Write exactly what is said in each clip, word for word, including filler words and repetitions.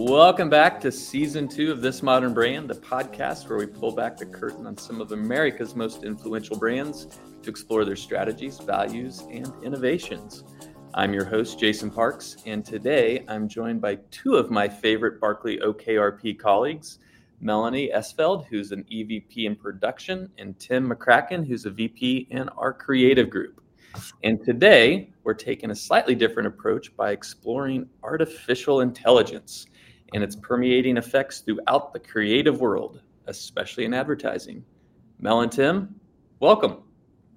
Welcome back to season two of This Modern Brand, the podcast where we pull back the curtain on some of America's most influential brands to explore their strategies, values, and innovations. I'm your host, Jason Parks, and today I'm joined by two of my favorite Barkley O K R P colleagues, Melanie Esfeld, who's an E V P in production, and Tim McCracken, who's a V P in our creative group. And today we're taking a slightly different approach by exploring artificial intelligence and its permeating effects throughout the creative world, especially in advertising. Mel and Tim, welcome.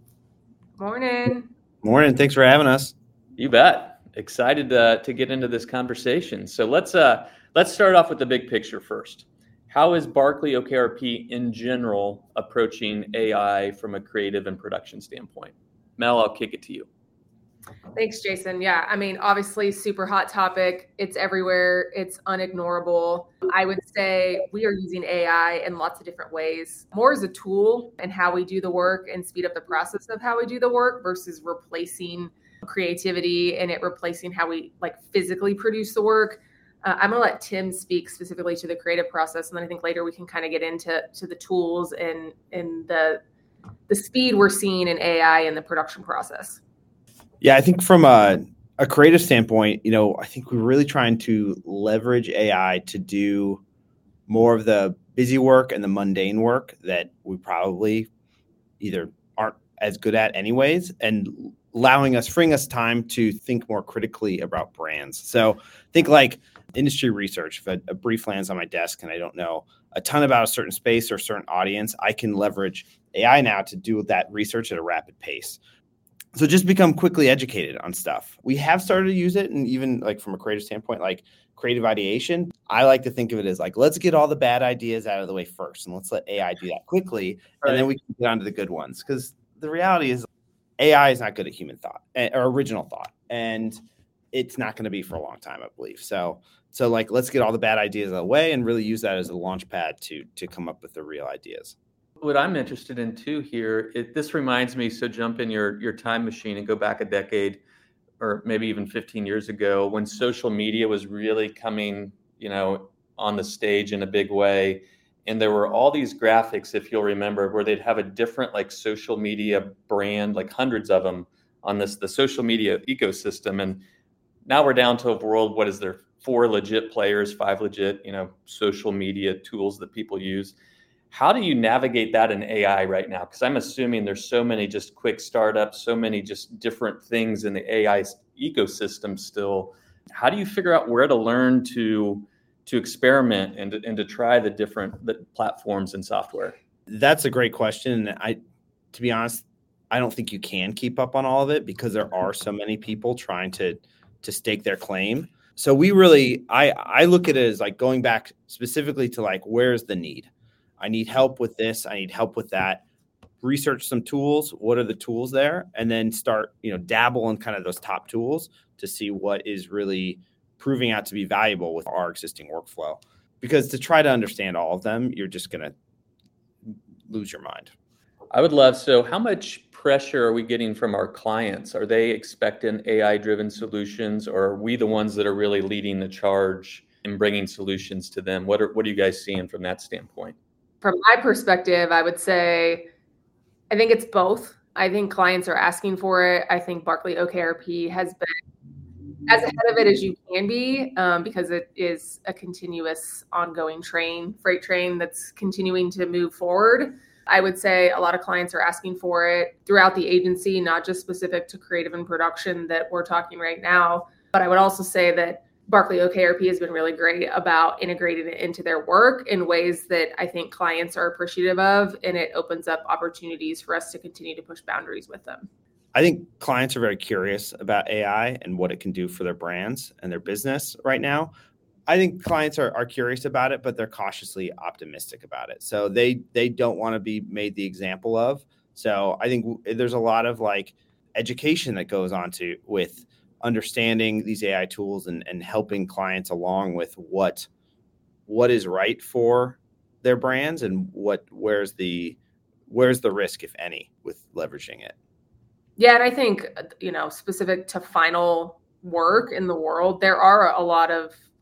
Morning. Morning. Thanks for having us. You bet. Excited uh, to get into this conversation. So let's uh, let's start off with the big picture first. How is Barkley O K R P in general approaching A I from a creative and production standpoint? Mel, I'll kick it to you. Thanks, Jason. Yeah, I mean, obviously, super hot topic. It's everywhere. It's unignorable. I would say we are using A I in lots of different ways, more as a tool in how we do the work and speed up the process of how we do the work versus replacing creativity and it replacing how we like physically produce the work. Uh, I'm going to let Tim speak specifically to the creative process, and then I think later we can kind of get into to the tools and and the the speed we're seeing in A I in the production process. Yeah, I think from a, a creative standpoint, you know, I think we're really trying to leverage A I to do more of the busy work and the mundane work that we probably either aren't as good at anyways, and allowing us, freeing us time to think more critically about brands. So think like industry research. If a, a brief lands on my desk and I don't know a ton about a certain space or a certain audience, I can leverage A I now to do that research at a rapid pace. So just become quickly educated on stuff. We have started to use it, and even like from a creative standpoint, like creative ideation, I like to think of it as like, let's get all the bad ideas out of the way first, and let's let A I do that quickly, right. And then we can get on to the good ones. Because the reality is A I is not good at human thought or original thought, and it's not going to be for a long time, I believe. So, so like, let's get all the bad ideas out of the way and really use that as a launch pad to to come up with the real ideas. What I'm interested in too here, it, this reminds me, so jump in your, your time machine and go back a decade or maybe even fifteen years ago when social media was really coming, you know, on the stage in a big way. And there were all these graphics, if you'll remember, where they'd have a different like social media brand, like hundreds of them on this, the social media ecosystem. And now we're down to a world, what is there, four legit players, five legit, you know, social media tools that people use. How do you navigate that in A I right now? Because I'm assuming there's so many just quick startups, so many just different things in the A I ecosystem still. How do you figure out where to learn to to experiment and to, and to try the different the platforms and software? That's a great question. I, to be honest, I don't think you can keep up on all of it because there are so many people trying to to stake their claim. So we really, I I look at it as like going back specifically to like, where's the need? I need help with this. I need help with that. Research some tools. What are the tools there? And then start, you know, dabble in kind of those top tools to see what is really proving out to be valuable with our existing workflow. Because to try to understand all of them, you're just going to lose your mind. I would love, so how much pressure are we getting from our clients? Are they expecting A I-driven solutions, or are we the ones that are really leading the charge in bringing solutions to them? What are, what are you guys seeing from that standpoint? From my perspective, I would say, I think it's both. I think clients are asking for it. I think Barkley O K R P has been as ahead of it as you can be um, because it is a continuous ongoing train, freight train that's continuing to move forward. I would say a lot of clients are asking for it throughout the agency, not just specific to creative and production that we're talking right now. But I would also say that Barkley O K R P has been really great about integrating it into their work in ways that I think clients are appreciative of, and it opens up opportunities for us to continue to push boundaries with them. I think clients are very curious about A I and what it can do for their brands and their business right now. I think clients are, are curious about it, but they're cautiously optimistic about it. So they they don't want to be made the example of. So I think w- there's a lot of like education that goes on to with understanding these A I tools and, and helping clients along with what what is right for their brands and what where's the where's the risk, if any, with leveraging it. Yeah, and I think, you know, specific to final work in the world, there are a lot of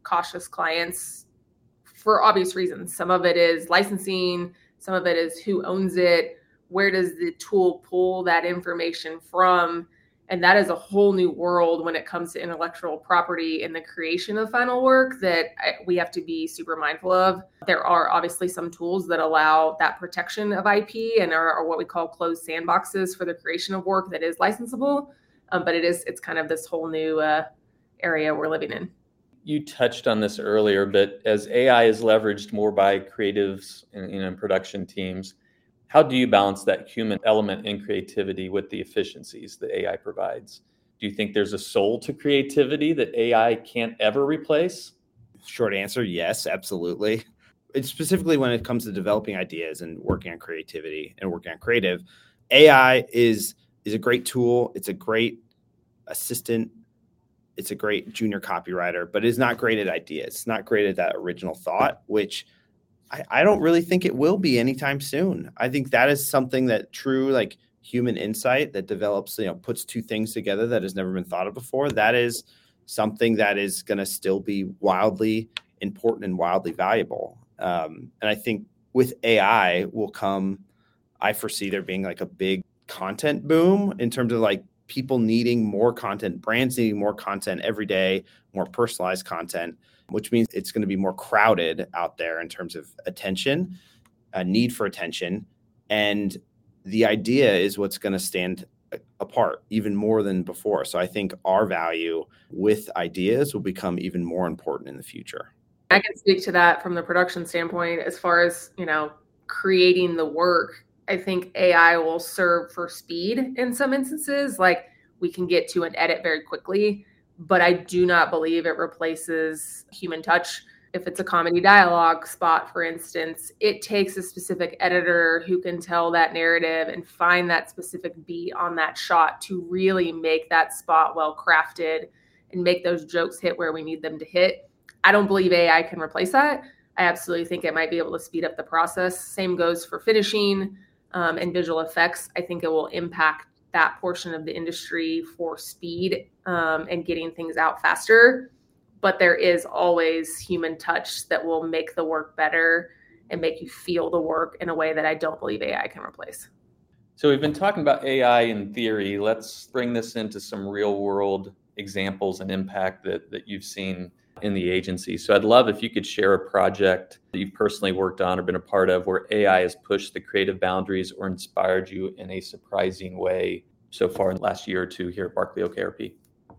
cautious clients for obvious reasons. Some of it is licensing, some of it is who owns it, where does the tool pull that information from? And that is a whole new world when it comes to intellectual property and the creation of final work that we have to be super mindful of. There are obviously some tools that allow that protection of I P and are, are what we call closed sandboxes for the creation of work that is licensable. Um, but it is, it's kind of this whole new uh, area we're living in. You touched on this earlier, but as A I is leveraged more by creatives and, you know, production teams, how do you balance that human element in creativity with the efficiencies that A I provides? Do you think there's a soul to creativity that A I can't ever replace? Short answer, yes, absolutely. It's specifically when it comes to developing ideas and working on creativity and working on creative, A I is is a great tool. It's a great assistant. It's a great junior copywriter, but it's not great at ideas. It's not great at that original thought, which I, I don't really think it will be anytime soon. I think that is something that true like human insight that develops, you know, puts two things together that has never been thought of before. That is something that is going to still be wildly important and wildly valuable. Um, and I think with A I will come, I foresee there being like a big content boom in terms of like people needing more content, brands needing more content every day, more personalized content, which means it's going to be more crowded out there in terms of attention, a need for attention. And the idea is what's going to stand apart even more than before. So I think our value with ideas will become even more important in the future. I can speak to that from the production standpoint as far as, you know, creating the work. I think A I will serve for speed in some instances, like we can get to an edit very quickly, but I do not believe it replaces human touch. If it's a comedy dialogue spot, for instance, it takes a specific editor who can tell that narrative and find that specific beat on that shot to really make that spot well crafted and make those jokes hit where we need them to hit. I don't believe A I can replace that. I absolutely think it might be able to speed up the process. Same goes for finishing um, and visual effects. I think it will impact that portion of the industry for speed um, and getting things out faster. But there is always human touch that will make the work better and make you feel the work in a way that I don't believe A I can replace. So we've been talking about A I in theory. Let's bring this into some real world examples and impact that, that you've seen in the agency. So I'd love if you could share a project that you've personally worked on or been a part of where A I has pushed the creative boundaries or inspired you in a surprising way so far in the last year or two here at Barkley Oak A R P.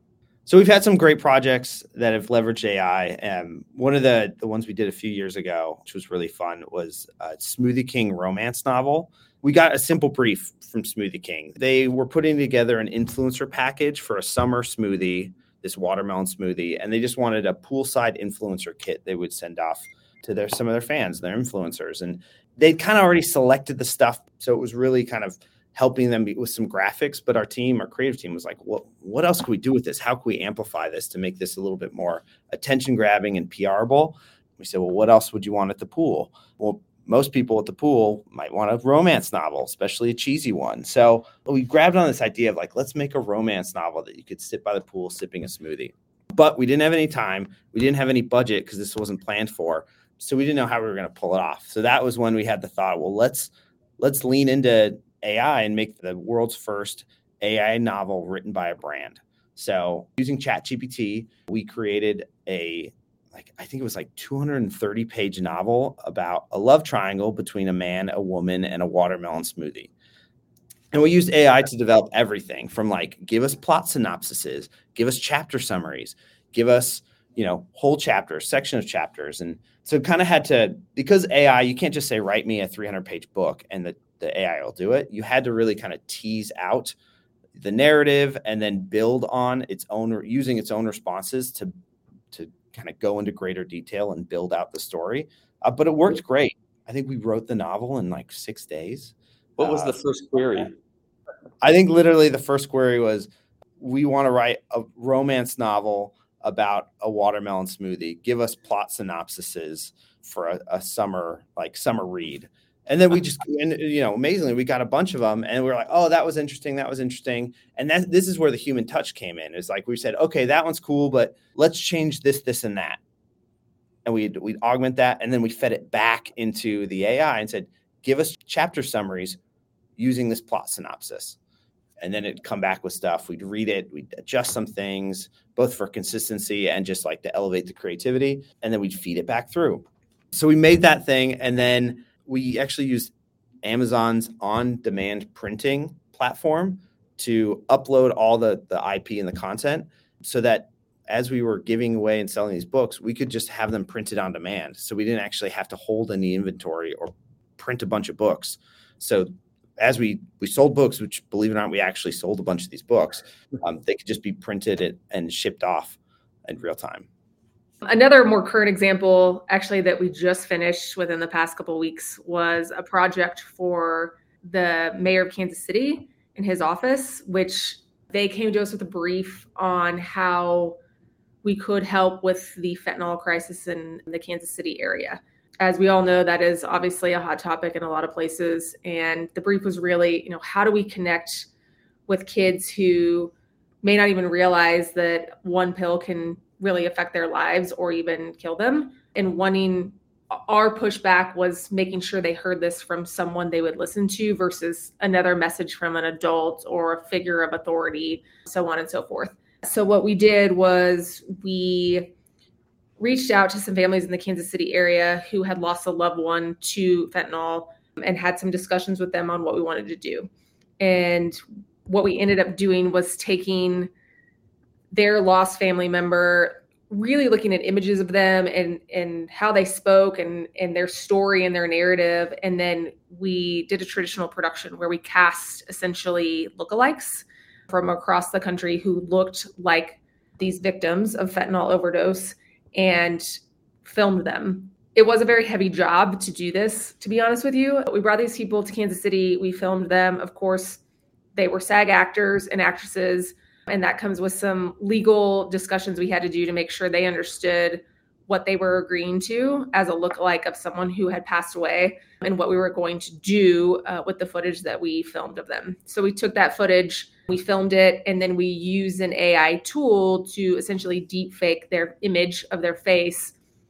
So we've had some great projects that have leveraged A I. Um, one of the, the ones we did a few years ago, which was really fun, was a Smoothie King romance novel. We got a simple brief from Smoothie King. They were putting together an influencer package for a summer smoothie, this watermelon smoothie, and they just wanted a poolside influencer kit they would send off to their some of their fans, their influencers. And they'd kind of already selected the stuff, so it was really kind of helping them with some graphics. But our team, our creative team was like, well, what else can we do with this? How can we amplify this to make this a little bit more attention grabbing and PRable? We said, well, what else would you want at the pool? Well, most people at the pool might want a romance novel, especially a cheesy one. So we grabbed on this idea of like, let's make a romance novel that you could sit by the pool sipping a smoothie. But we didn't have any time. We didn't have any budget because this wasn't planned for. So we didn't know how we were going to pull it off. So that was when we had the thought, well, let's let's lean into A I and make the world's first A I novel written by a brand. So using ChatGPT, we created a Like, I think it was like two hundred thirty page novel about a love triangle between a man, a woman, and a watermelon smoothie. And we used A I to develop everything from like, give us plot synopsises, give us chapter summaries, give us, you know, whole chapters, section of chapters. And so kind of had to, because A I, you can't just say, write me a three hundred page book and the, the A I will do it. You had to really kind of tease out the narrative and then build on its own, using its own responses to, to kind of go into greater detail and build out the story. Uh, but it worked great. I think we wrote the novel in like six days. What was uh, the first query? I think literally the first query was, we want to write a romance novel about a watermelon smoothie. Give us plot synopsises for a, a summer, like summer read. And then we just, and, you know, amazingly, we got a bunch of them and we were like, oh, that was interesting. That was interesting. And that, this is where the human touch came in. It's like, we said, okay, that one's cool, but let's change this, this, and that. and we'd, we'd augment that. And then we fed it back into the A I and said, give us chapter summaries using this plot synopsis. And then it'd come back with stuff. We'd read it. We'd adjust some things, both for consistency and just like to elevate the creativity. And then we'd feed it back through. So we made that thing. And then we actually used Amazon's on-demand printing platform to upload all the, the I P and the content so that as we were giving away and selling these books, we could just have them printed on demand. So we didn't actually have to hold any inventory or print a bunch of books. So as we, we sold books, which believe it or not, we actually sold a bunch of these books, um, they could just be printed and, and shipped off in real time. Another more current example, actually, that we just finished within the past couple of weeks was a project for the mayor of Kansas City in his office, which they came to us with a brief on how we could help with the fentanyl crisis in the Kansas City area. As we all know, that is obviously a hot topic in a lot of places. And the brief was really, you know, how do we connect with kids who may not even realize that one pill can really affect their lives or even kill them? And wanting, our pushback was making sure they heard this from someone they would listen to versus another message from an adult or a figure of authority, so on and so forth. So what we did was we reached out to some families in the Kansas City area who had lost a loved one to fentanyl and had some discussions with them on what we wanted to do. And what we ended up doing was taking their lost family member, really looking at images of them and, and how they spoke and, and their story and their narrative. And then we did a traditional production where we cast essentially lookalikes from across the country who looked like these victims of fentanyl overdose and filmed them. It was a very heavy job to do this, to be honest with you. We brought these people to Kansas City. We filmed them. Of course, they were SAG actors and actresses. And that comes with some legal discussions we had to do to make sure they understood what they were agreeing to as a lookalike of someone who had passed away and what we were going to do uh, with the footage that we filmed of them. So we took that footage, we filmed it, and then we used an A I tool to essentially deep fake their image of their face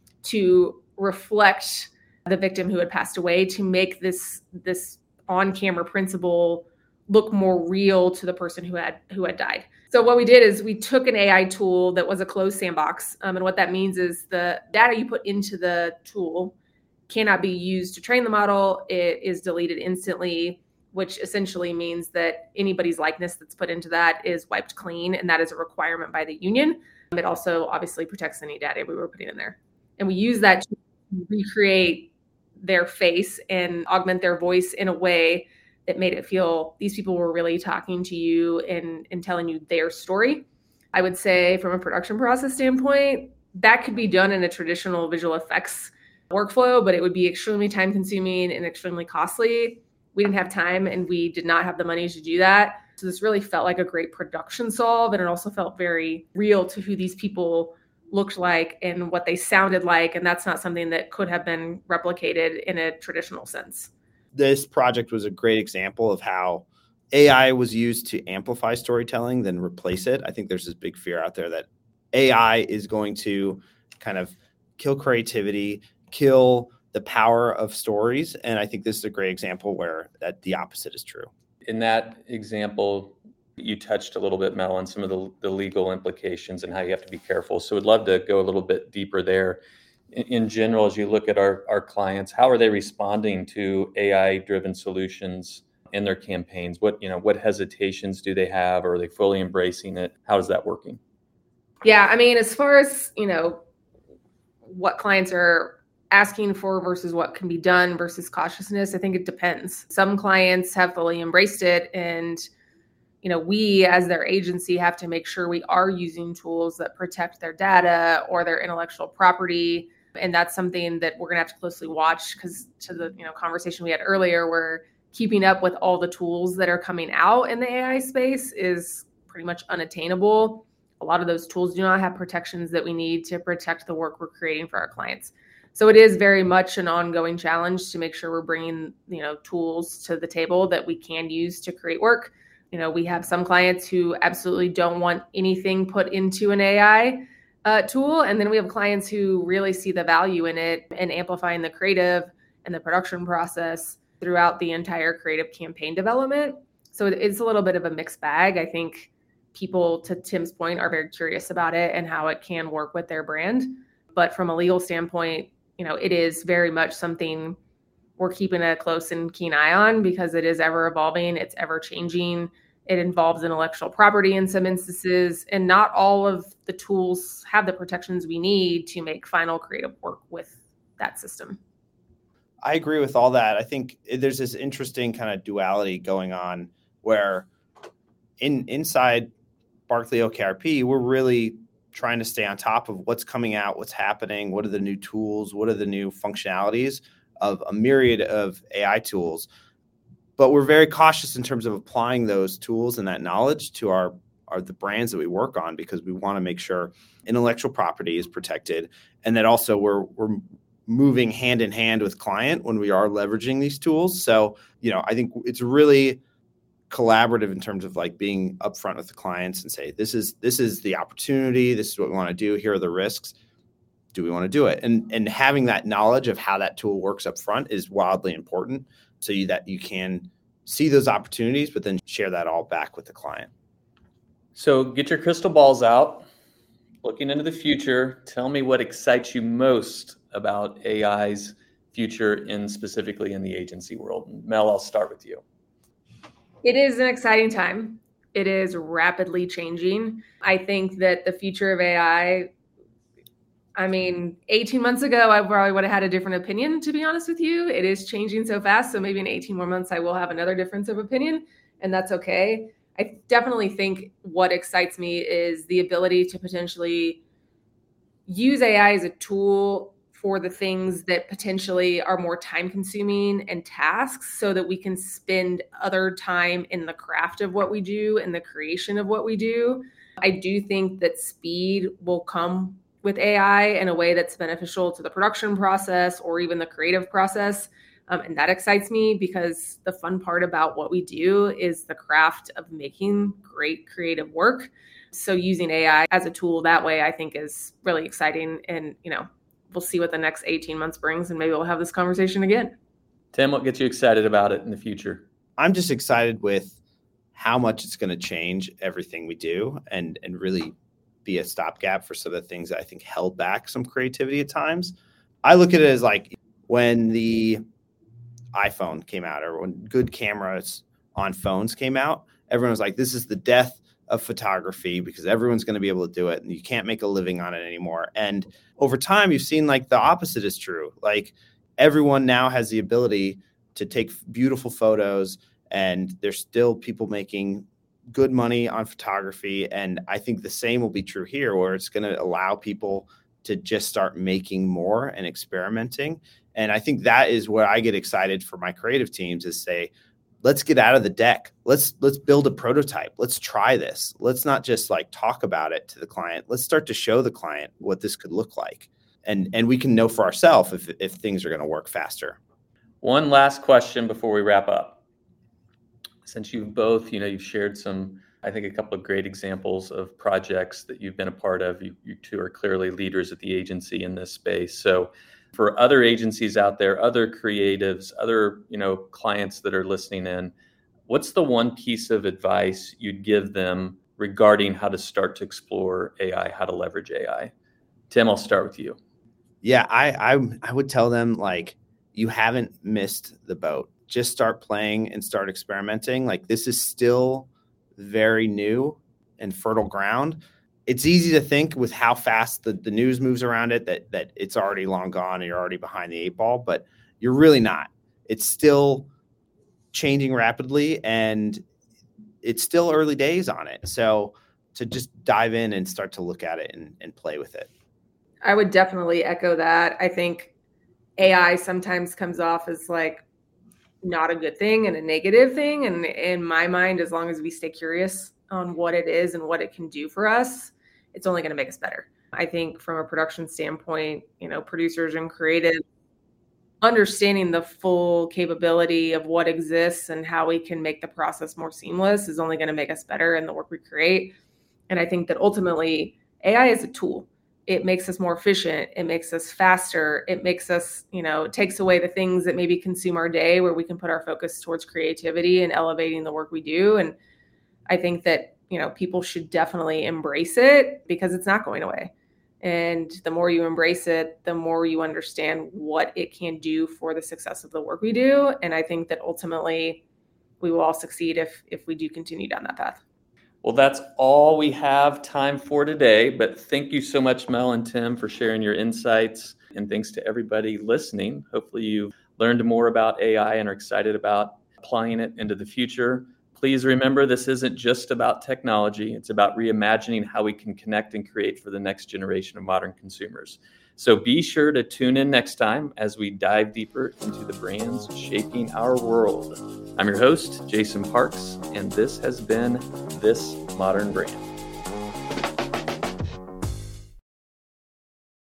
to reflect the victim who had passed away to make this, this on-camera principal look more real to the person who had who had died. So what we did is we took an A I tool that was a closed sandbox. Um, and what that means is the data you put into the tool cannot be used to train the model. It is deleted instantly, which essentially means that anybody's likeness that's put into that is wiped clean. And that is a requirement by the union. It also obviously protects any data we were putting in there. And we use that to recreate their face and augment their voice in a way that made it feel these people were really talking to you and, and telling you their story. I would say from a production process standpoint, that could be done in a traditional visual effects workflow, but it would be extremely time consuming and extremely costly. We didn't have time and we did not have the money to do that. So this really felt like a great production solve. And it also felt very real to who these people looked like and what they sounded like. And that's not something that could have been replicated in a traditional sense. This project was a great example of how A I was used to amplify storytelling than replace it. I think there's this big fear out there that A I is going to kind of kill creativity, kill the power of stories. And I think this is a great example where that the opposite is true. In that example, you touched a little bit, Mel, on some of the, the legal implications and how you have to be careful. So I'd love to go a little bit deeper there. In general, as you look at our, our clients, how are they responding to A I-driven solutions in their campaigns? What, you know, what hesitations do they have? Or are they fully embracing it? How is that working? Yeah, I mean, as far as, you know, what clients are asking for versus what can be done versus cautiousness, I think it depends. Some clients have fully embraced it. And, you know, we as their agency have to make sure we are using tools that protect their data or their intellectual property. And that's something that we're going to have to closely watch because to the you know conversation we had earlier, we're keeping up with all the tools that are coming out in the A I space is pretty much unattainable. A lot of those tools do not have protections that we need to protect the work we're creating for our clients. So it is very much an ongoing challenge to make sure we're bringing you know tools to the table that we can use to create work. You know, we have some clients who absolutely don't want anything put into an A I. uh, tool. And then we have clients who really see the value in it and amplifying the creative and the production process throughout the entire creative campaign development. So it's a little bit of a mixed bag. I think people, to Tim's point, are very curious about it and how it can work with their brand. But from a legal standpoint, you know, it is very much something we're keeping a close and keen eye on because it is ever evolving. It's ever changing. It involves intellectual property in some instances, and not all of the tools have the protections we need to make final creative work with that system. I agree with all that. I think there's this interesting kind of duality going on where in inside Barkley O K R P, we're really trying to stay on top of what's coming out, what's happening, what are the new tools, what are the new functionalities of a myriad of A I tools. But we're very cautious in terms of applying those tools and that knowledge to our, our the brands that we work on, because we want to make sure intellectual property is protected, and that also we're we're moving hand in hand with client when we are leveraging these tools. So, you know, I think it's really collaborative in terms of like being upfront with the clients and say, this is this is the opportunity, this is what we want to do, here are the risks. Do we want to do it? And and having that knowledge of how that tool works up front is wildly important, so you, that you can see those opportunities, but then share that all back with the client. So get your crystal balls out, looking into the future. Tell me what excites you most about A I's future, in specifically in the agency world. Mel, I'll start with you. It is an exciting time. It is rapidly changing. I think that the future of A I, I mean, eighteen months ago, I probably would have had a different opinion, to be honest with you. It is changing so fast. So maybe in eighteen more months, I will have another difference of opinion, and that's okay. I definitely think what excites me is the ability to potentially use A I as a tool for the things that potentially are more time consuming and tasks, so that we can spend other time in the craft of what we do and the creation of what we do. I do think that speed will come with A I in a way that's beneficial to the production process or even the creative process. Um, and that excites me, because the fun part about what we do is the craft of making great creative work. So using A I as a tool that way, I think, is really exciting. And, you know, we'll see what the next eighteen months brings, and maybe we'll have this conversation again. Tim, what gets you excited about it in the future? I'm just excited with how much it's going to change everything we do, and and really be a stopgap for some of the things that I think held back some creativity at times. I look at it as like when the iPhone came out, or when good cameras on phones came out, everyone was like, this is the death of photography, because everyone's going to be able to do it and you can't make a living on it anymore. And over time, you've seen like the opposite is true. Like everyone now has the ability to take beautiful photos, and there's still people making good money on photography. And I think the same will be true here, where it's going to allow people to just start making more and experimenting. And I think that is where I get excited for my creative teams, is say, let's get out of the deck. Let's let's build a prototype. Let's try this. Let's not just like talk about it to the client. Let's start to show the client what this could look like. And and we can know for ourselves if if things are going to work faster. One last question before we wrap up. Since you've both, you know, you've shared some, I think, a couple of great examples of projects that you've been a part of. You, you two are clearly leaders at the agency in this space. So for other agencies out there, other creatives, other, you know, clients that are listening in, what's the one piece of advice you'd give them regarding how to start to explore A I, how to leverage A I? Tim, I'll start with you. Yeah, I I, I would tell them, like, you haven't missed the boat. Just start playing and start experimenting. Like, this is still very new and fertile ground. It's easy to think with how fast the, the news moves around it that that it's already long gone and you're already behind the eight ball, but you're really not. It's still changing rapidly, and it's still early days on it. So to just dive in and start to look at it and, and play with it. I would definitely echo that. I think A I sometimes comes off as like not a good thing and a negative thing. And in my mind, as long as we stay curious on what it is and what it can do for us, it's only going to make us better. I think from a production standpoint, you know, producers and creative, understanding the full capability of what exists and how we can make the process more seamless is only going to make us better in the work we create. And I think that ultimately A I is a tool. it makes us more efficient. It makes us faster. It makes us, you know, it takes away the things that maybe consume our day, where we can put our focus towards creativity and elevating the work we do. And I think that, you know, people should definitely embrace it, because it's not going away. And the more you embrace it, the more you understand what it can do for the success of the work we do. And I think that ultimately we will all succeed if if we do continue down that path. Well, that's all we have time for today. But thank you so much, Mel and Tim, for sharing your insights. And thanks to everybody listening. Hopefully you learned more about A I and are excited about applying it into the future. Please remember, this isn't just about technology. It's about reimagining how we can connect and create for the next generation of modern consumers. So be sure to tune in next time as we dive deeper into the brands shaping our world. I'm your host, Jason Parks, and this has been This Modern Brand.